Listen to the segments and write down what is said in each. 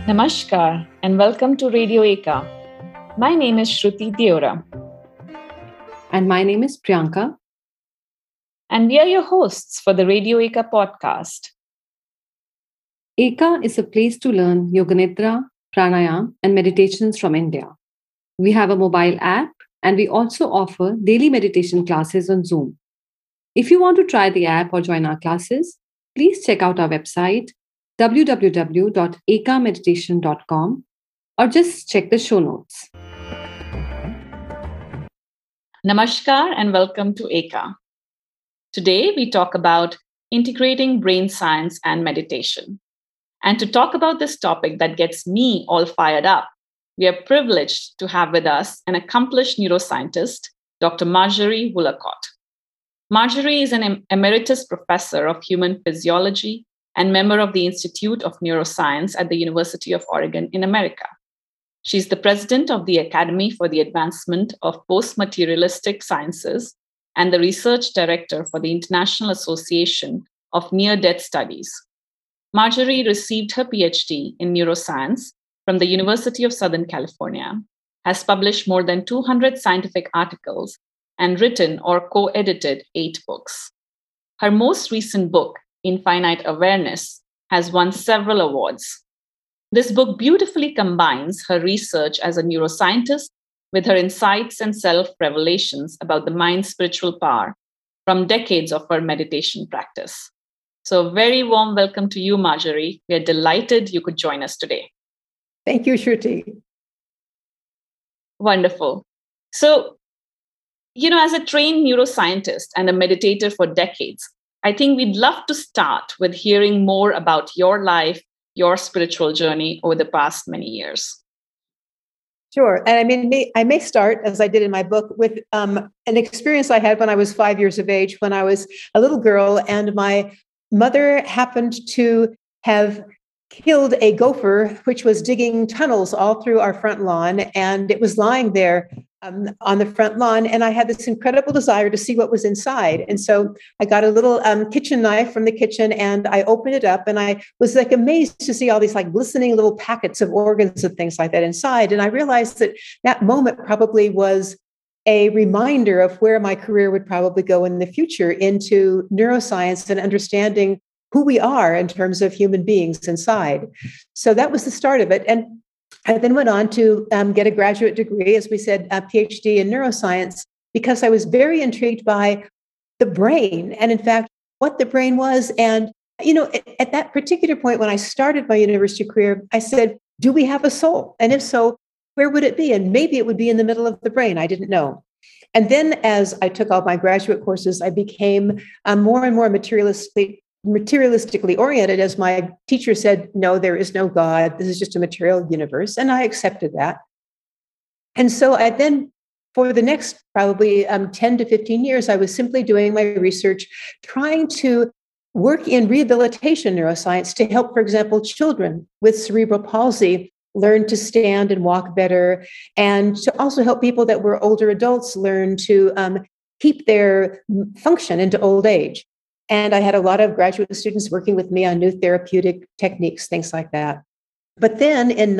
Namaskar and welcome to Radio Eka. My name is Shruti Deora. And my name is Priyanka. And we are your hosts for the Radio Eka podcast. Eka is a place to learn Yoga Nidra, Pranayam, and meditations from India. We have a mobile app and we also offer daily meditation classes on Zoom. If you want to try the app or join our classes, please check out our website www.ekameditation.com or just check the show notes. Namaskar and welcome to Eka. Today we talk about integrating brain science and meditation. And to talk about this topic that gets me all fired up, we are privileged to have with us an accomplished neuroscientist, Dr. Marjorie Woolacott. Marjorie is an emeritus professor of human physiology and member of the Institute of Neuroscience at the University of Oregon in America. She's the president of the Academy for the Advancement of Post-Materialistic Sciences and the research director for the International Association of Near-Death Studies. Marjorie received her PhD in neuroscience from the University of Southern California, has published more than 200 scientific articles, and written or co-edited 8 books. Her most recent book, Infinite Awareness, has won several awards. This book beautifully combines her research as a neuroscientist with her insights and self-revelations about the mind's spiritual power from decades of her meditation practice. So, very warm welcome to you, Marjorie. We are delighted you could join us today. Thank you, Shruti. Wonderful. So, as a trained neuroscientist and a meditator for decades, I think we'd love to start with hearing more about your life, your spiritual journey over the past many years. Sure. And I may start, as I did in my book, with an experience I had when I was 5 years of age, when I was a little girl, and my mother happened to have killed a gopher, which was digging tunnels all through our front lawn. And it was lying there on the front lawn. And I had this incredible desire to see what was inside. And so I got a little kitchen knife from the kitchen and I opened it up and I was amazed to see all these glistening little packets of organs and things like that inside. And I realized that moment probably was a reminder of where my career would probably go in the future, into neuroscience and understanding who we are in terms of human beings inside. So that was the start of it. And I then went on to get a graduate degree, as we said, a PhD in neuroscience, because I was very intrigued by the brain and, in fact, what the brain was. And, at that particular point when I started my university career, I said, do we have a soul? And if so, where would it be? And maybe it would be in the middle of the brain. I didn't know. And then as I took all my graduate courses, I became more and more materialistically oriented, as my teacher said, no, there is no God. This is just a material universe. And I accepted that. And so I then, for the next probably 10 to 15 years, I was simply doing my research, trying to work in rehabilitation neuroscience to help, for example, children with cerebral palsy learn to stand and walk better, and to also help people that were older adults learn to keep their function into old age. And I had a lot of graduate students working with me on new therapeutic techniques, things like that. But then in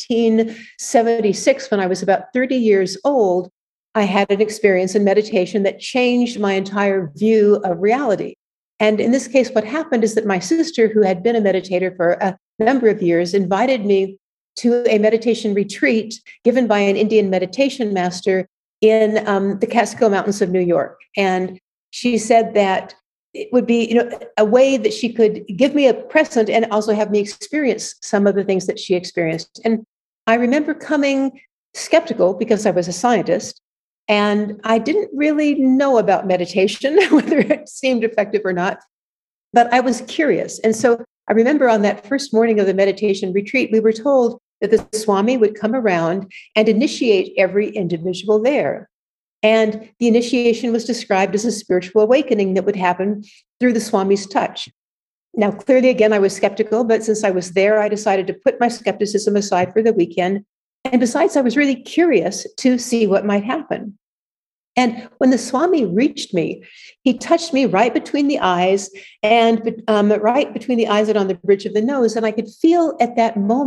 1976, when I was about 30 years old, I had an experience in meditation that changed my entire view of reality. And in this case, what happened is that my sister, who had been a meditator for a number of years, invited me to a meditation retreat given by an Indian meditation master in the Catskill Mountains of New York. And she said that it would be, a way that she could give me a present and also have me experience some of the things that she experienced. And I remember coming skeptical because I was a scientist and I didn't really know about meditation, whether it seemed effective or not, but I was curious. And so I remember on that first morning of the meditation retreat, we were told that the Swami would come around and initiate every individual there. And the initiation was described as a spiritual awakening that would happen through the Swami's touch. Now, clearly, again, I was skeptical, but since I was there, I decided to put my skepticism aside for the weekend. And besides, I was really curious to see what might happen. And when the Swami reached me, he touched me right between the eyes and right between the eyes and on the bridge of the nose. And I could feel at that moment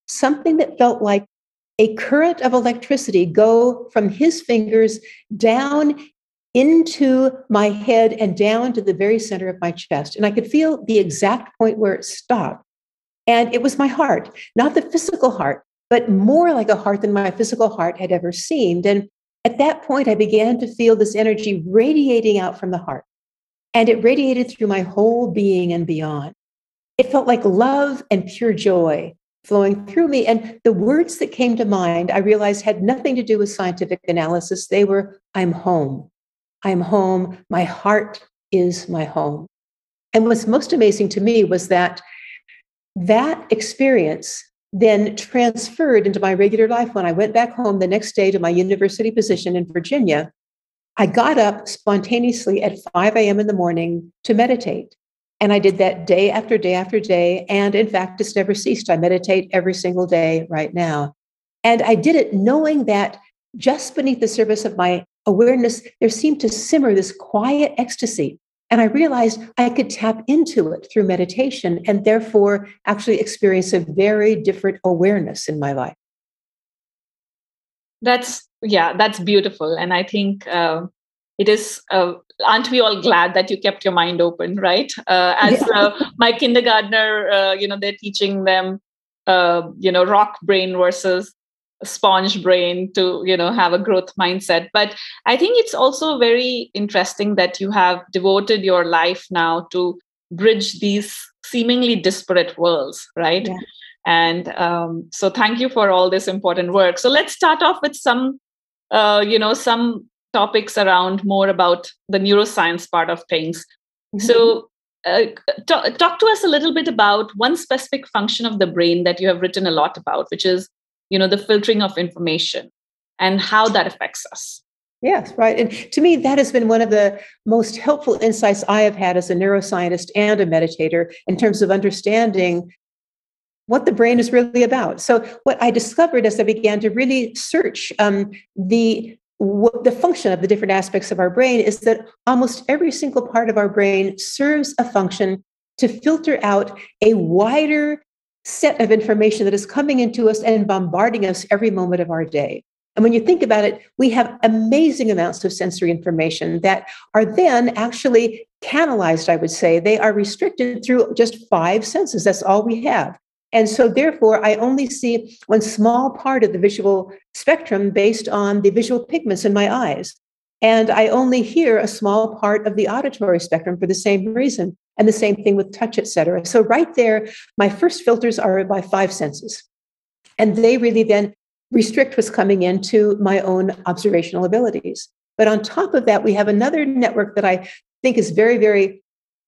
something that felt like a current of electricity go from his fingers down into my head and down to the very center of my chest. And I could feel the exact point where it stopped. And it was my heart, not the physical heart, but more like a heart than my physical heart had ever seemed. And at that point, I began to feel this energy radiating out from the heart. And it radiated through my whole being and beyond. It felt like love and pure joy flowing through me. And the words that came to mind, I realized had nothing to do with scientific analysis. They were, I'm home. I'm home. My heart is my home. And what's most amazing to me was that experience then transferred into my regular life. When I went back home the next day to my university position in Virginia, I got up spontaneously at 5 a.m. in the morning to meditate. And I did that day after day after day. And in fact, it's never ceased. I meditate every single day right now. And I did it knowing that just beneath the surface of my awareness, there seemed to simmer this quiet ecstasy. And I realized I could tap into it through meditation and therefore actually experience a very different awareness in my life. That's beautiful. And I think it is, aren't we all glad that you kept your mind open, right? My kindergartner, they're teaching them, rock brain versus sponge brain to, have a growth mindset. But I think it's also very interesting that you have devoted your life now to bridge these seemingly disparate worlds, right? Yeah. And so thank you for all this important work. So let's start off with some topics around more about the neuroscience part of things. Mm-hmm. So talk to us a little bit about one specific function of the brain that you have written a lot about, which is, the filtering of information and how that affects us. Yes, right. And to me, that has been one of the most helpful insights I have had as a neuroscientist and a meditator in terms of understanding what the brain is really about. So what I discovered as I began to really search the function of the different aspects of our brain is that almost every single part of our brain serves a function to filter out a wider set of information that is coming into us and bombarding us every moment of our day. And when you think about it, we have amazing amounts of sensory information that are then actually canalized, I would say. They are restricted through just 5 senses. That's all we have. And so therefore, I only see one small part of the visual spectrum based on the visual pigments in my eyes. And I only hear a small part of the auditory spectrum for the same reason. And the same thing with touch, et cetera. So right there, my first filters are by 5 senses. And they really then restrict what's coming into my own observational abilities. But on top of that, we have another network that I think is very, very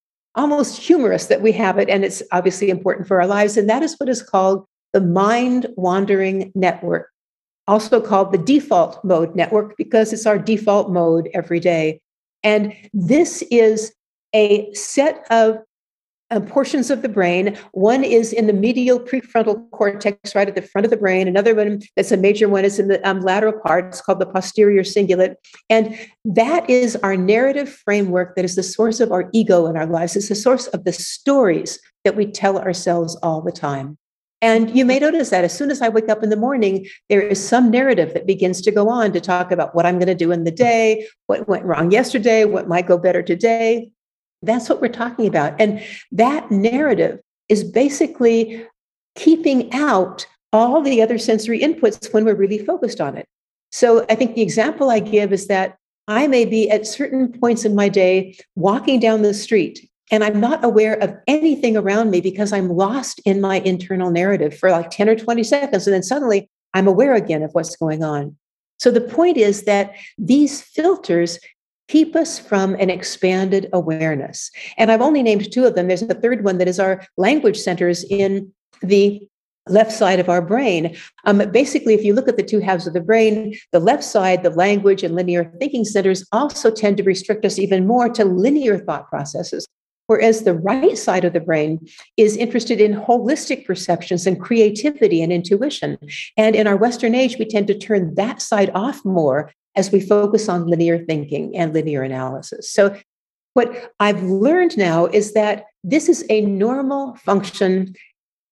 almost humorous that we have it. And it's obviously important for our lives. And that is what is called the mind wandering network, also called the default mode network, because it's our default mode every day. And this is a set of portions of the brain. One is in the medial prefrontal cortex, right at the front of the brain. Another one that's a major one is in the lateral part. It's called the posterior cingulate. And that is our narrative framework that is the source of our ego in our lives. It's the source of the stories that we tell ourselves all the time. And you may notice that as soon as I wake up in the morning, there is some narrative that begins to go on to talk about what I'm going to do in the day, what went wrong yesterday, what might go better today. That's what we're talking about. And that narrative is basically keeping out all the other sensory inputs when we're really focused on it. So I think the example I give is that I may be at certain points in my day walking down the street and I'm not aware of anything around me because I'm lost in my internal narrative for like 10 or 20 seconds. And then suddenly I'm aware again of what's going on. So the point is that these filters keep us from an expanded awareness. And I've only named 2 of them. There's a third one that is our language centers in the left side of our brain. Basically, if you look at the 2 halves of the brain, the left side, the language and linear thinking centers also tend to restrict us even more to linear thought processes. Whereas the right side of the brain is interested in holistic perceptions and creativity and intuition. And in our Western age, we tend to turn that side off more as we focus on linear thinking and linear analysis. So what I've learned now is that this is a normal function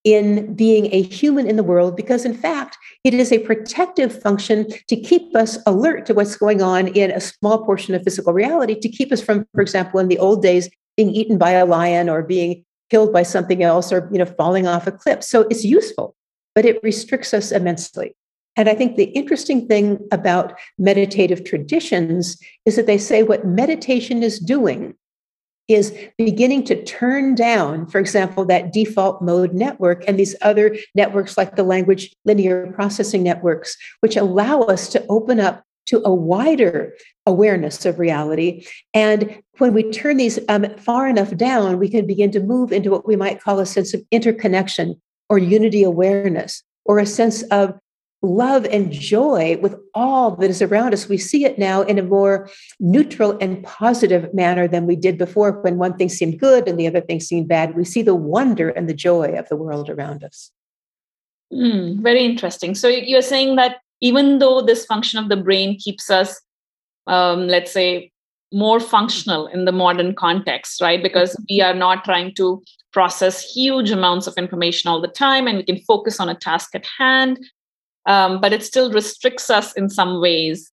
in being a human in the world, because in fact, it is a protective function to keep us alert to what's going on in a small portion of physical reality, to keep us from, for example, in the old days, being eaten by a lion or being killed by something else or falling off a cliff. So it's useful, but it restricts us immensely. And I think the interesting thing about meditative traditions is that they say what meditation is doing is beginning to turn down, for example, that default mode network and these other networks like the language linear processing networks, which allow us to open up to a wider awareness of reality. And when we turn these far enough down, we can begin to move into what we might call a sense of interconnection or unity awareness, or a sense of love and joy with all that is around us. We see it now in a more neutral and positive manner than we did before, when one thing seemed good and the other thing seemed bad. We see the wonder and the joy of the world around us. Very interesting. So you're saying that even though this function of the brain keeps us, let's say, more functional in the modern context, right? Because we are not trying to process huge amounts of information all the time, and we can focus on a task at hand. But it still restricts us in some ways.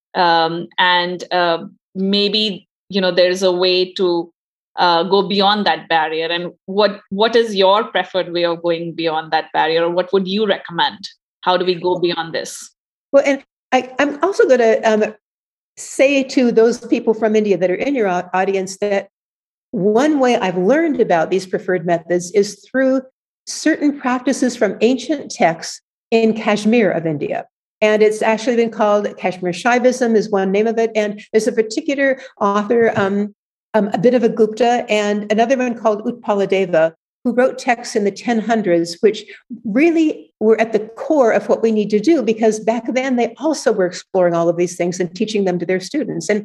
And maybe, there's a way to go beyond that barrier. And what is your preferred way of going beyond that barrier? Or what would you recommend? How do we go beyond this? Well, and I'm also going to say to those people from India that are in your audience that one way I've learned about these preferred methods is through certain practices from ancient texts in Kashmir of India. And it's actually been called Kashmir Shaivism is one name of it. And there's a particular author, Abhinava Gupta, and another one called Utpaladeva, who wrote texts in the 1000s, which really were at the core of what we need to do, because back then they also were exploring all of these things and teaching them to their students. And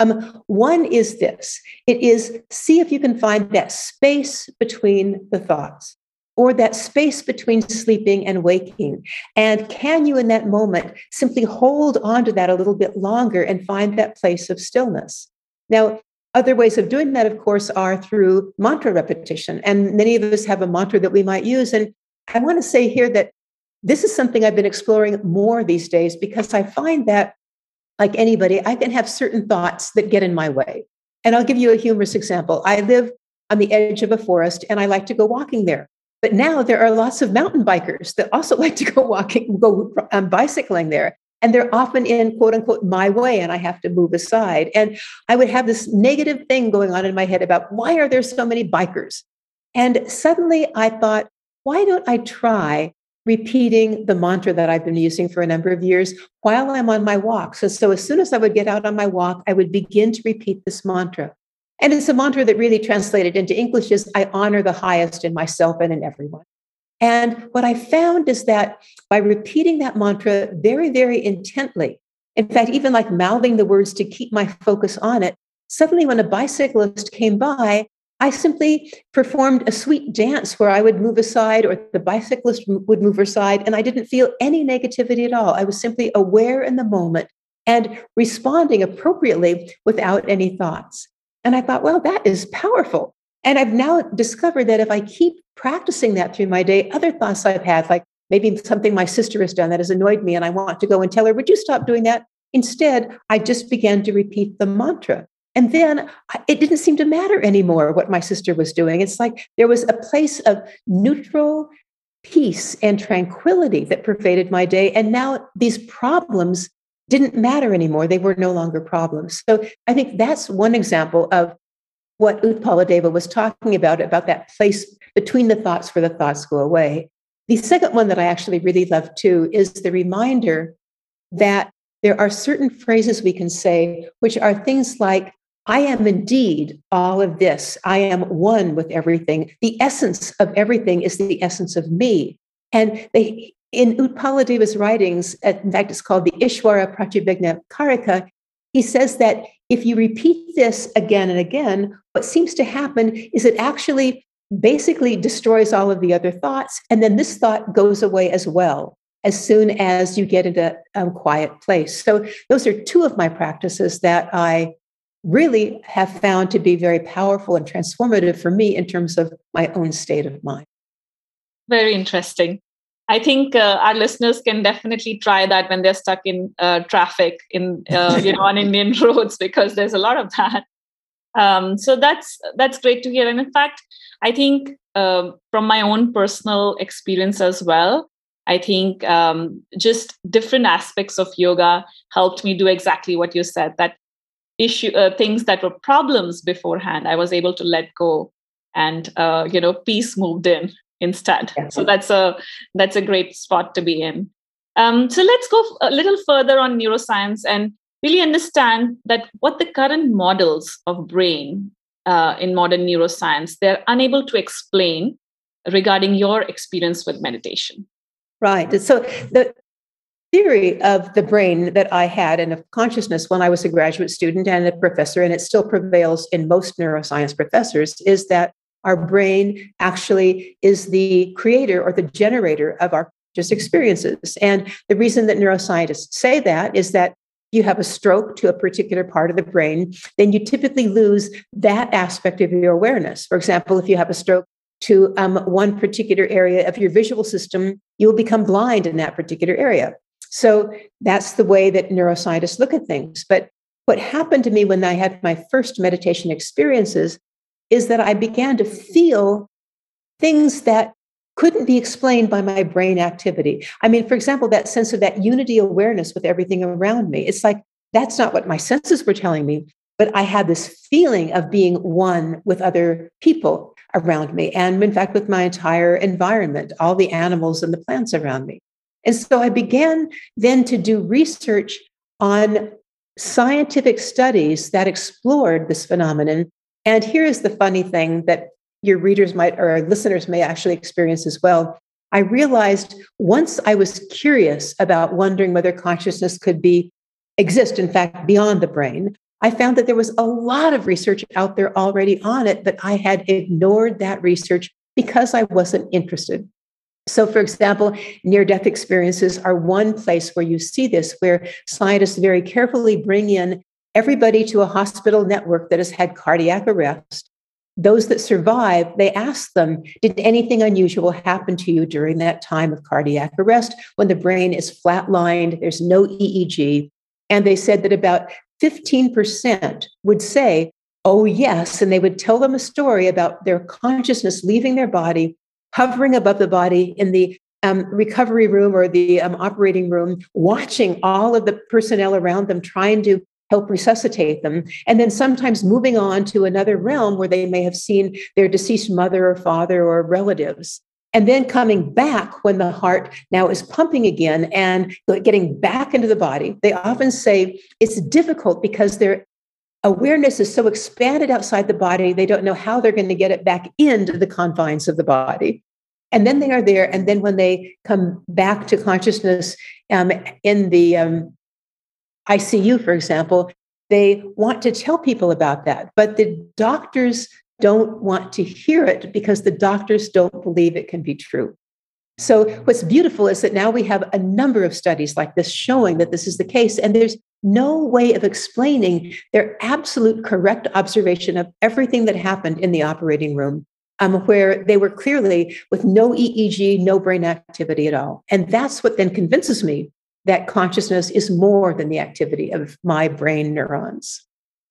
one is this: it is, see if you can find that space between the thoughts, or that space between sleeping and waking. And can you, in that moment, simply hold on to that a little bit longer and find that place of stillness? Now, other ways of doing that, of course, are through mantra repetition. And many of us have a mantra that we might use. And I want to say here that this is something I've been exploring more these days, because I find that, like anybody, I can have certain thoughts that get in my way. And I'll give you a humorous example. I live on the edge of a forest, and I like to go walking there. But now there are lots of mountain bikers that also like to go bicycling there. And they're often in, quote unquote, my way, and I have to move aside. And I would have this negative thing going on in my head about, why are there so many bikers? And suddenly I thought, why don't I try repeating the mantra that I've been using for a number of years while I'm on my walks? So as soon as I would get out on my walk, I would begin to repeat this mantra. And it's a mantra that really translated into English is, I honor the highest in myself and in everyone. And what I found is that by repeating that mantra very, very intently, in fact, even like mouthing the words to keep my focus on it, suddenly when a bicyclist came by, I simply performed a sweet dance where I would move aside or the bicyclist would move aside, and I didn't feel any negativity at all. I was simply aware in the moment and responding appropriately without any thoughts. And I thought, well, that is powerful. And I've now discovered that if I keep practicing that through my day, other thoughts I've had, like maybe something my sister has done that has annoyed me, and I want to go and tell her, would you stop doing that? Instead, I just began to repeat the mantra. And then it didn't seem to matter anymore what my sister was doing. It's like there was a place of neutral peace and tranquility that pervaded my day. And now these problems didn't matter anymore. They were no longer problems. So I think that's one example of what Utpaladeva was talking about that place between the thoughts where the thoughts go away. The second one that I actually really love too is the reminder that there are certain phrases we can say, which are things like, I am indeed all of this. I am one with everything. The essence of everything is the essence of me. And in Utpaladeva's writings, in fact, it's called the Ishvara Pratyabhijna Karika, he says that if you repeat this again and again, what seems to happen is it actually basically destroys all of the other thoughts. And then this thought goes away as well, as soon as you get into a quiet place. So those are two of my practices that I really have found to be very powerful and transformative for me in terms of my own state of mind. Very interesting. I think our listeners can definitely try that when they're stuck in traffic in on Indian roads, because there's a lot of that. So that's great to hear. And in fact, I think from my own personal experience as well, I think just different aspects of yoga helped me do exactly what you said. That things that were problems beforehand, I was able to let go, and peace moved in instead. Yeah. So that's a great spot to be in. So let's go a little further on neuroscience and really understand that what the current models of brain in modern neuroscience, they're unable to explain regarding your experience with meditation. Right. So the theory of the brain that I had and of consciousness when I was a graduate student and a professor, and it still prevails in most neuroscience professors, is that our brain actually is the creator or the generator of our just experiences. And the reason that neuroscientists say that is that you have a stroke to a particular part of the brain, then you typically lose that aspect of your awareness. For example, if you have a stroke to one particular area of your visual system, you will become blind in that particular area. So that's the way that neuroscientists look at things. But what happened to me when I had my first meditation experiences is that I began to feel things that couldn't be explained by my brain activity. I mean, for example, that sense of that unity awareness with everything around me. It's like, that's not what my senses were telling me, but I had this feeling of being one with other people around me. And in fact, with my entire environment, all the animals and the plants around me. And so I began then to do research on scientific studies that explored this phenomenon. And here is the funny thing that your readers might, or our listeners may actually experience as well. I realized once I was curious about wondering whether consciousness could exist, in fact, beyond the brain, I found that there was a lot of research out there already on it, but I had ignored that research because I wasn't interested. So, for example, near-death experiences are one place where you see this, where scientists very carefully bring in everybody to a hospital network that has had cardiac arrest. Those that survive, they ask them, did anything unusual happen to you during that time of cardiac arrest when the brain is flatlined, there's no EEG? And they said that about 15% would say, oh, yes. And they would tell them a story about their consciousness leaving their body, hovering above the body in the recovery room or the operating room, watching all of the personnel around them, trying to help resuscitate them, and then sometimes moving on to another realm where they may have seen their deceased mother or father or relatives, and then coming back when the heart now is pumping again and getting back into the body. They often say it's difficult because their awareness is so expanded outside the body, they don't know how they're going to get it back into the confines of the body. And then they are there, and then when they come back to consciousness in the ICU, for example, they want to tell people about that, but the doctors don't want to hear it because the doctors don't believe it can be true. So what's beautiful is that now we have a number of studies like this showing that this is the case, and there's no way of explaining their absolute correct observation of everything that happened in the operating room, where they were clearly with no EEG, no brain activity at all. And that's what then convinces me that consciousness is more than the activity of my brain neurons.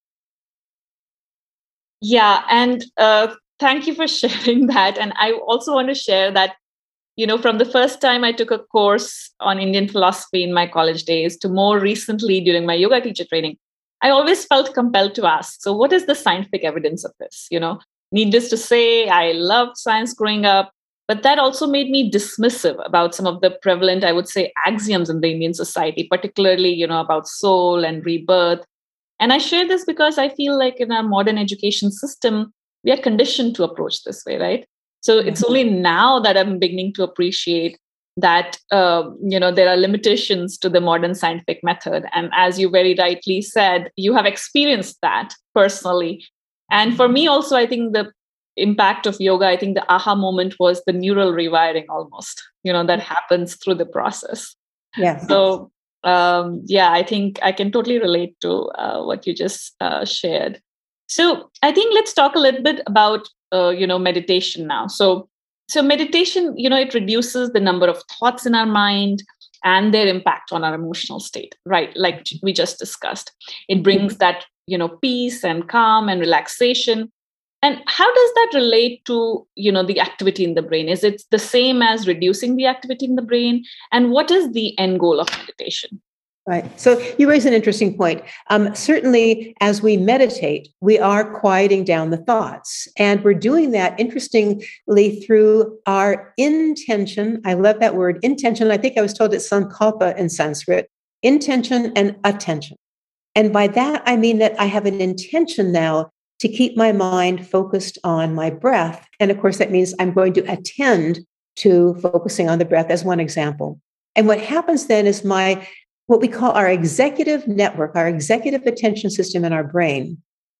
Yeah, and thank you for sharing that. And I also want to share that, from the first time I took a course on Indian philosophy in my college days to more recently during my yoga teacher training, I always felt compelled to ask, so what is the scientific evidence of this? Needless to say, I loved science growing up. But that also made me dismissive about some of the prevalent, I would say, axioms in the Indian society, particularly, about soul and rebirth. And I share this because I feel like in our modern education system, we are conditioned to approach this way, right? So it's only now that I'm beginning to appreciate that, there are limitations to the modern scientific method. And as you very rightly said, you have experienced that personally. And for me also, I think the impact of yoga, I think the aha moment was the neural rewiring almost, that happens through the process. Yeah. So, I think I can totally relate to what you just shared. So I think let's talk a little bit about, meditation now. So So meditation, it reduces the number of thoughts in our mind and their impact on our emotional state, right? Like we just discussed. It brings that, peace and calm and relaxation. And how does that relate to, the activity in the brain? Is it the same as reducing the activity in the brain? And what is the end goal of meditation? Right. So you raise an interesting point. Certainly, as we meditate, we are quieting down the thoughts. And we're doing that, interestingly, through our intention. I love that word, intention. I think I was told it's sankalpa in Sanskrit, intention and attention. And by that, I mean that I have an intention now to keep my mind focused on my breath. And of course, that means I'm going to attend to focusing on the breath as one example. And what happens then is what we call our executive network, our executive attention system in our brain,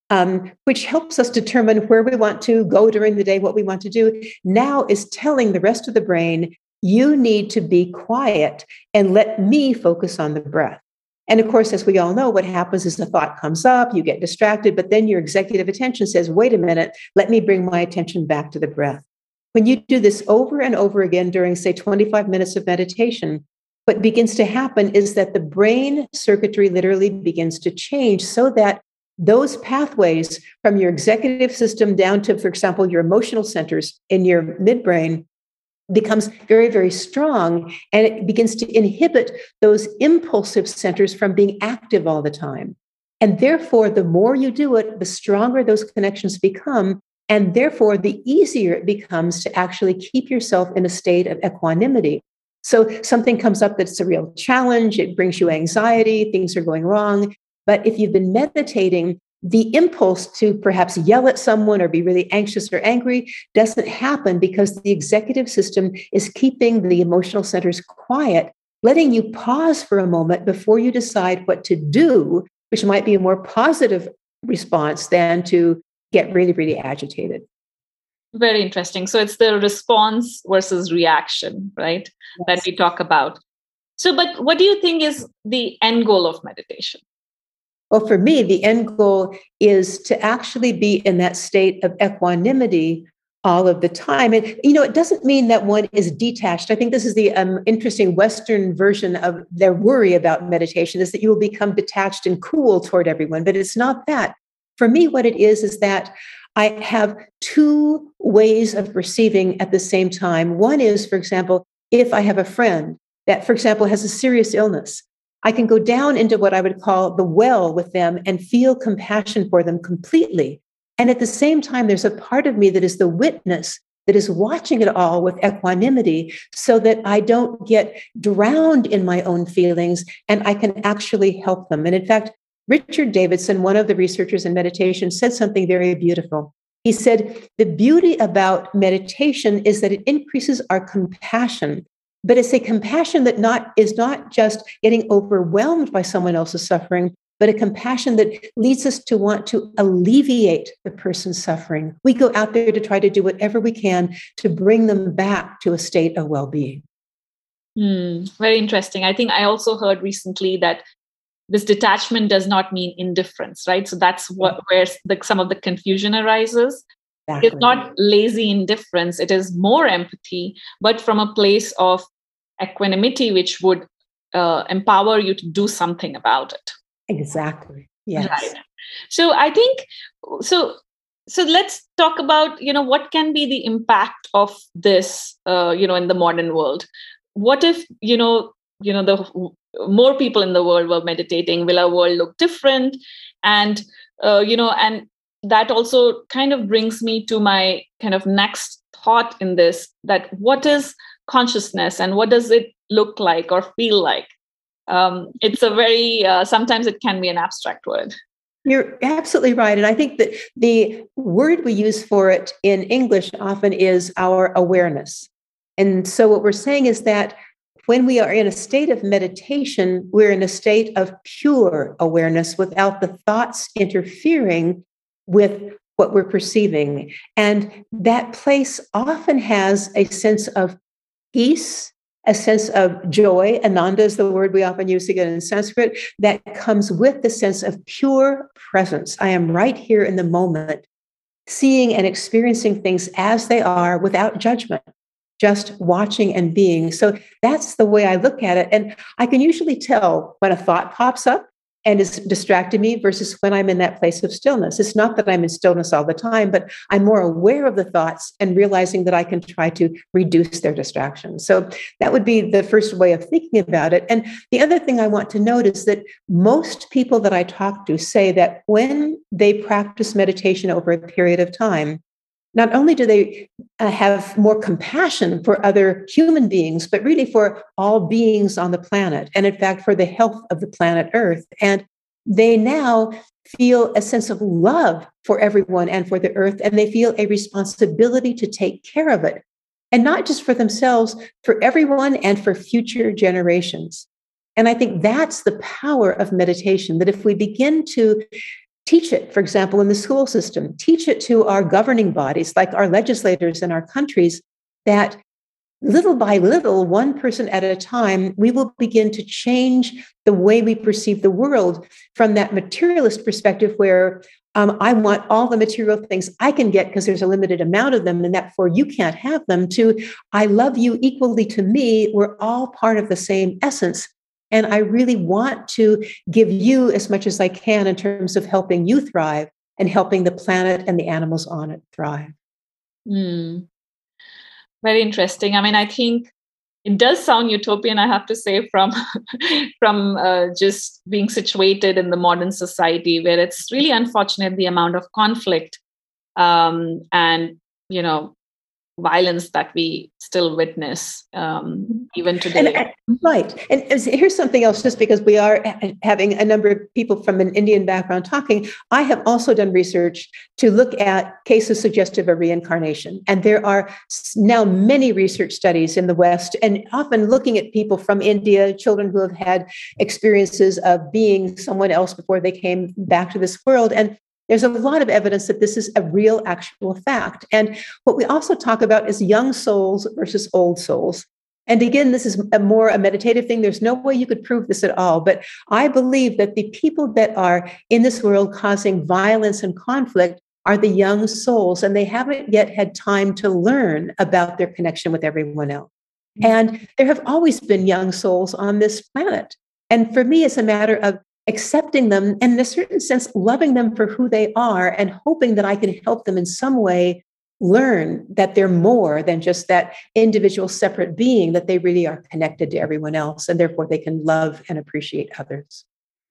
which helps us determine where we want to go during the day, what we want to do, now is telling the rest of the brain, you need to be quiet and let me focus on the breath. And of course, as we all know, what happens is the thought comes up, you get distracted, but then your executive attention says, wait a minute, let me bring my attention back to the breath. When you do this over and over again during, say, 25 minutes of meditation, what begins to happen is that the brain circuitry literally begins to change so that those pathways from your executive system down to, for example, your emotional centers in your midbrain becomes very, very strong, and it begins to inhibit those impulsive centers from being active all the time. And therefore, the more you do it, the stronger those connections become, and therefore, the easier it becomes to actually keep yourself in a state of equanimity. So something comes up that's a real challenge, it brings you anxiety, things are going wrong. But if you've been meditating, the impulse to perhaps yell at someone or be really anxious or angry doesn't happen because the executive system is keeping the emotional centers quiet, letting you pause for a moment before you decide what to do, which might be a more positive response than to get really, really agitated. Very interesting. So it's the response versus reaction, right? Yes. That we talk about. So, but what do you think is the end goal of meditation? Well, for me, the end goal is to actually be in that state of equanimity all of the time. And, it doesn't mean that one is detached. I think this is the interesting Western version of their worry about meditation is that you will become detached and cool toward everyone, but it's not that. For me, what it is that I have two ways of perceiving at the same time. One is, for example, if I have a friend that, for example, has a serious illness, I can go down into what I would call the well with them and feel compassion for them completely. And at the same time, there's a part of me that is the witness that is watching it all with equanimity so that I don't get drowned in my own feelings and I can actually help them. And in fact, Richard Davidson, one of the researchers in meditation, said something very beautiful. He said, the beauty about meditation is that it increases our compassion, but it's a compassion that is not just getting overwhelmed by someone else's suffering, but a compassion that leads us to want to alleviate the person's suffering. We go out there to try to do whatever we can to bring them back to a state of well-being. Very interesting. I think I also heard recently that this detachment does not mean indifference, right? So that's where some of the confusion arises. Exactly. It's not lazy indifference. It is more empathy, but from a place of equanimity, which would empower you to do something about it. Exactly. Yes. Right. So I think, so let's talk about, what can be the impact of this, in the modern world. What if, the more people in the world were meditating? Will our world look different? And, and that also kind of brings me to my kind of next thought in this, that what is consciousness and what does it look like or feel like? It's a very, sometimes it can be an abstract word. You're absolutely right. And I think that the word we use for it in English often is our awareness. And so what we're saying is that when we are in a state of meditation, we're in a state of pure awareness without the thoughts interfering with what we're perceiving. And that place often has a sense of peace, a sense of joy. Ananda is the word we often use again in Sanskrit, that comes with the sense of pure presence. I am right here in the moment. seeing and experiencing things as they are without judgment, just watching and being. So that's the way I look at it. And I can usually tell when a thought pops up and is distracting me versus when I'm in that place of stillness. It's not that I'm in stillness all the time, but I'm more aware of the thoughts and realizing that I can try to reduce their distraction. So that would be the first way of thinking about it. And the other thing I want to note is that most people that I talk to say that when they practice meditation over a period of time, not only do they have more compassion for other human beings, but really for all beings on the planet, and in fact, for the health of the planet Earth. And they now feel a sense of love for everyone and for the Earth, and they feel a responsibility to take care of it. And not just for themselves, for everyone and for future generations. And I think that's the power of meditation, that if we begin to teach it, for example, in the school system, teach it to our governing bodies, like our legislators in our countries, that little by little, one person at a time, we will begin to change the way we perceive the world from that materialist perspective where I want all the material things I can get because there's a limited amount of them and therefore you can't have them, to I love you equally to me. We're all part of the same essence. And I really want to give you as much as I can in terms of helping you thrive and helping the planet and the animals on it thrive. Very interesting. I mean, I think it does sound utopian, I have to say, from just being situated in the modern society where it's really unfortunate the amount of conflict and, violence that we still witness even today. Right. And here's something else, just because we are having a number of people from an Indian background talking, I have also done research to look at cases suggestive of reincarnation. And there are now many research studies in the West, and often looking at people from India, children who have had experiences of being someone else before they came back to this world. And there's a lot of evidence that this is a real, actual fact. And what we also talk about is young souls versus old souls. And again, this is more a meditative thing. There's no way you could prove this at all. But I believe that the people that are in this world causing violence and conflict are the young souls, and they haven't yet had time to learn about their connection with everyone else. And there have always been young souls on this planet. And for me, it's a matter of accepting them and in a certain sense, loving them for who they are and hoping that I can help them in some way learn that they're more than just that individual separate being, that they really are connected to everyone else, and therefore they can love and appreciate others.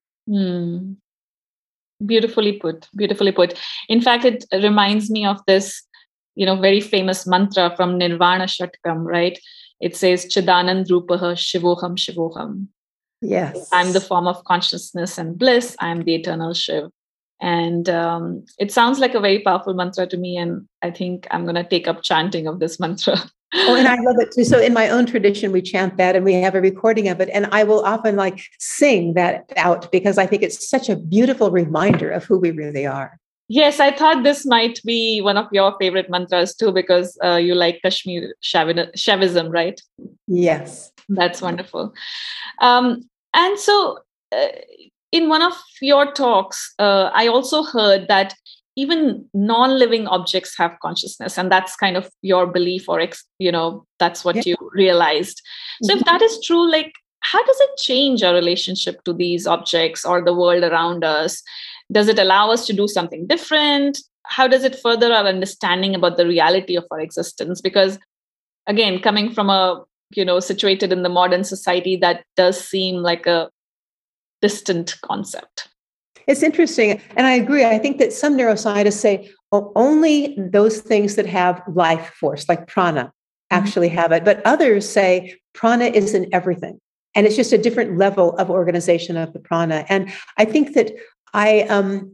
Beautifully put. Beautifully put. In fact, it reminds me of this, very famous mantra from Nirvana Shatkam, right? It says, Chidanand Rupaha Shivoham Shivoham. Yes. I'm the form of consciousness and bliss. I'm the eternal Shiv. And it sounds like a very powerful mantra to me. And I think I'm going to take up chanting of this mantra. Oh, and I love it too. So in my own tradition, we chant that and we have a recording of it. And I will often sing that out because I think it's such a beautiful reminder of who we really are. Yes, I thought this might be one of your favorite mantras too, because you like Kashmir Shaivism, right? Yes. That's wonderful. And so in one of your talks, I also heard that even non-living objects have consciousness, and that's kind of your belief, or that's what you realized. So if that is true, how does it change our relationship to these objects or the world around us? Does it allow us to do something different? How does it further our understanding about the reality of our existence? Because again, coming from a situated in the modern society, that does seem like a distant concept. It's interesting. And I agree. I think that some neuroscientists say only those things that have life force, like prana, actually have it. But others say prana is in everything. And it's just a different level of organization of the prana. And I think that I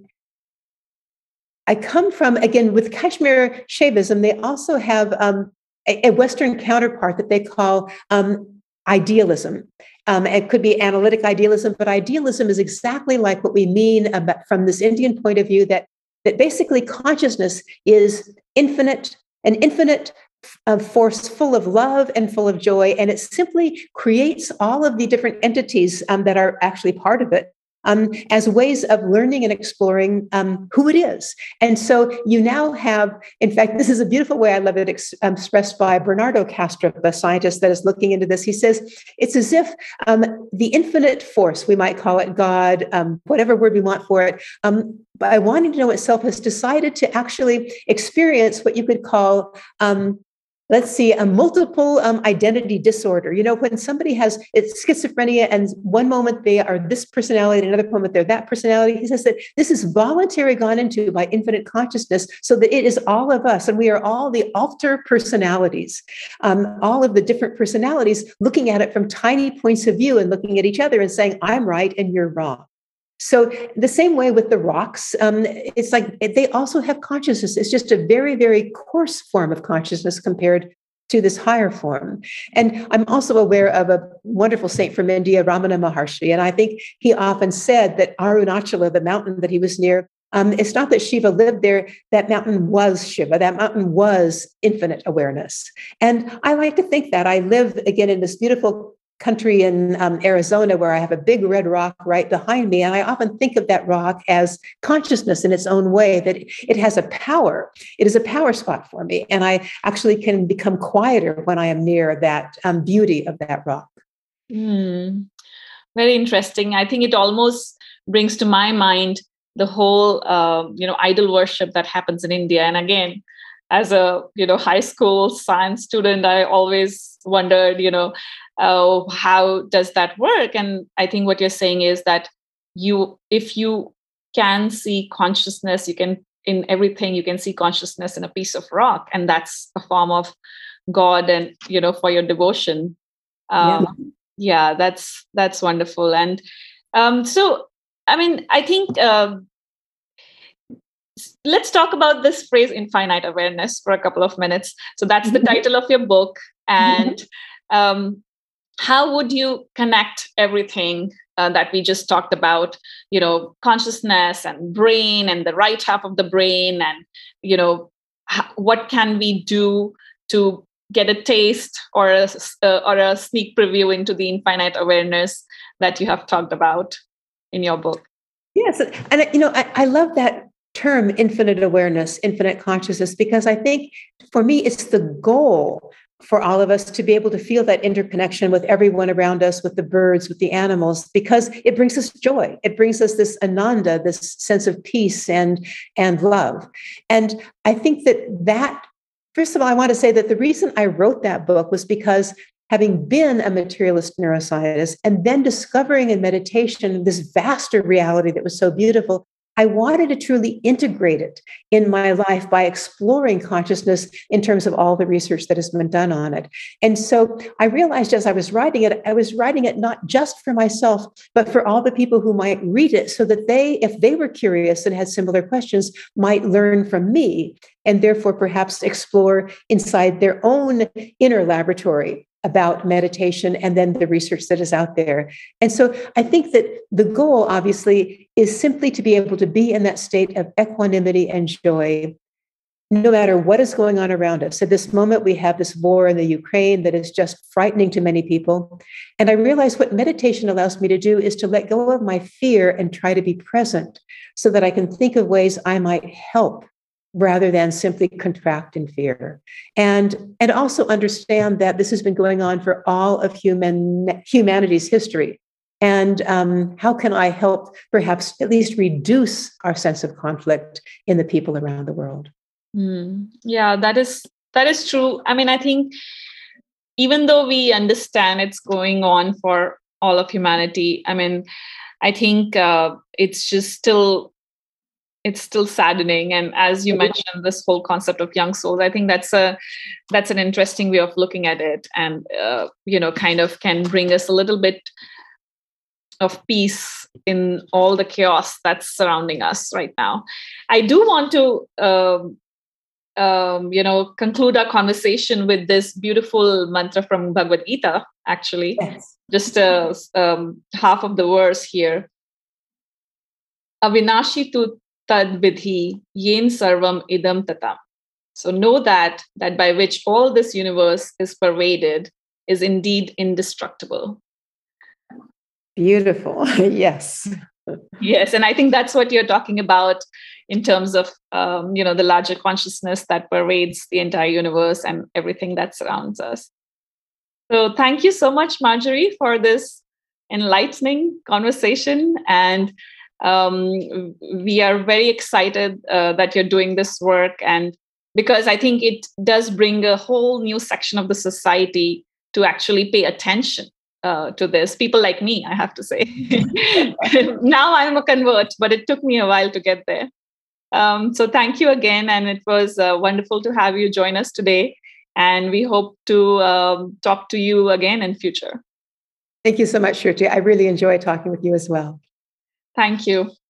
come from, again, with Kashmir Shaivism, they also have a Western counterpart that they call idealism. It could be analytic idealism, but idealism is exactly like what we mean about, from this Indian point of view, that basically consciousness is infinite, an infinite force full of love and full of joy, and it simply creates all of the different entities that are actually part of it as ways of learning and exploring who it is. And so you now have, in fact, this is a beautiful way, I love it, expressed by Bernardo Kastrup, a scientist that is looking into this. He says, it's as if the infinite force, we might call it God, whatever word we want for it, by wanting to know itself, has decided to actually experience what you could call let's see, a multiple identity disorder. You know, when somebody has it's schizophrenia and one moment they are this personality, and another moment they're that personality, he says that this is voluntarily gone into by infinite consciousness so that it is all of us. And we are all the alter personalities, all of the different personalities looking at it from tiny points of view and looking at each other and saying, I'm right and you're wrong. So the same way with the rocks, it's like they also have consciousness. It's just a very, very coarse form of consciousness compared to this higher form. And I'm also aware of a wonderful saint from India, Ramana Maharshi. And I think he often said that Arunachala, the mountain that he was near, it's not that Shiva lived there. That mountain was Shiva. That mountain was infinite awareness. And I like to think that I live again in this beautiful country in Arizona, where I have a big red rock right behind me. And I often think of that rock as consciousness in its own way, that it has a power. It is a power spot for me. And I actually can become quieter when I am near that beauty of that rock. Very interesting. I think it almost brings to my mind the whole, idol worship that happens in India. And again, as a, high school science student, I always wondered, how does that work? And I think what you're saying is that if you can see consciousness, you can, in everything, you can see consciousness in a piece of rock, and that's a form of God, and for your devotion. That's wonderful. And so, I mean, I think let's talk about this phrase infinite awareness for a couple of minutes. So that's the title of your book. And how would you connect everything that we just talked about, consciousness and brain and the right half of the brain, and, what can we do to get a taste or a sneak preview into the infinite awareness that you have talked about in your book? Yes. And, I love that term, infinite awareness, infinite consciousness, because I think for me, it's the goal for all of us to be able to feel that interconnection with everyone around us, with the birds, with the animals, because it brings us joy. It brings us this ananda, this sense of peace and love. And I think that, first of all, I want to say that the reason I wrote that book was because having been a materialist neuroscientist and then discovering in meditation this vaster reality that was so beautiful, I wanted to truly integrate it in my life by exploring consciousness in terms of all the research that has been done on it. And so I realized as I was writing it not just for myself, but for all the people who might read it, so that they, if they were curious and had similar questions, might learn from me, and therefore perhaps explore inside their own inner laboratory about meditation and then the research that is out there. And so I think that the goal, obviously, is simply to be able to be in that state of equanimity and joy, no matter what is going on around us. At this moment, we have this war in the Ukraine that is just frightening to many people. And I realize what meditation allows me to do is to let go of my fear and try to be present so that I can think of ways I might help, rather than simply contract in fear. And also understand that this has been going on for all of humanity's history. And how can I help perhaps at least reduce our sense of conflict in the people around the world? Yeah, that is true. I mean, I think even though we understand it's going on for all of humanity, I mean, I think it's still saddening. And as you mentioned, this whole concept of young souls, I think that's an interesting way of looking at it, and kind of can bring us a little bit of peace in all the chaos that's surrounding us right now. I do want to conclude our conversation with this beautiful mantra from Bhagavad Gita, actually. Yes. Just half of the verse here. Avinashi tu tad vidhi yen sarvam idam tatam. So know that by which all this universe is pervaded is indeed indestructible. Beautiful. Yes. Yes, and I think that's what you're talking about in terms of the larger consciousness that pervades the entire universe and everything that surrounds us. So thank you so much, Marjorie, for this enlightening conversation. And we are very excited that you're doing this work. And because I think it does bring a whole new section of the society to actually pay attention to this. People like me, I have to say. Now I'm a convert, but it took me a while to get there. So thank you again. And it was wonderful to have you join us today. And we hope to talk to you again in future. Thank you so much, Shruti. I really enjoy talking with you as well. Thank you.